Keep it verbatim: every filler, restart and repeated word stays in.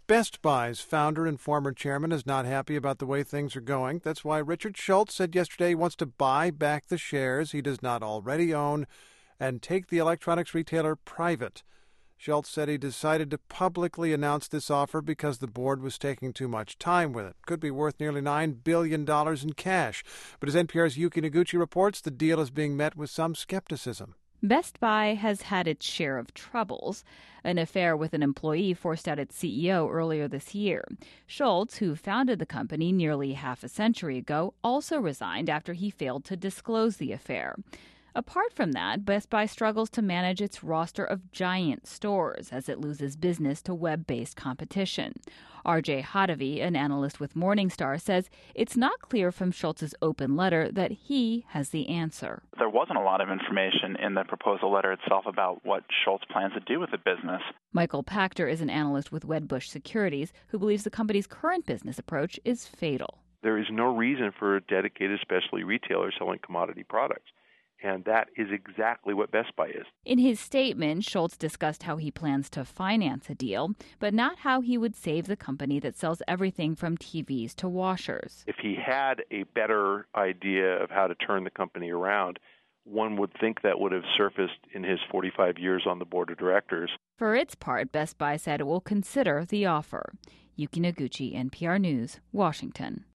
Best Buy's founder and former chairman is not happy about the way things are going. That's why Richard Schultz said yesterday he wants to buy back the shares he does not already own and take the electronics retailer private. Schultz said he decided to publicly announce this offer because the board was taking too much time with it. Could be worth nearly nine billion dollars in cash. But as N P R's Yuki Noguchi reports, the deal is being met with some skepticism. Best Buy has had its share of troubles. An affair with an employee forced out its C E O earlier this year. Schultz, who founded the company nearly half a century ago, also resigned after he failed to disclose the affair. Apart from that, Best Buy struggles to manage its roster of giant stores as it loses business to web-based competition. R J Hadavi, an analyst with Morningstar, says it's not clear from Schultz's open letter that he has the answer. There wasn't a lot of information in the proposal letter itself about what Schultz plans to do with the business. Michael Pachter is an analyst with Wedbush Securities who believes the company's current business approach is fatal. There is no reason for a dedicated specialty retailer selling commodity products. And that is exactly what Best Buy is. In his statement, Schultz discussed how he plans to finance a deal, but not how he would save the company that sells everything from T Vs to washers. If he had a better idea of how to turn the company around, one would think that would have surfaced in his forty-five years on the board of directors. For its part, Best Buy said it will consider the offer. Yuki Noguchi, N P R News, Washington.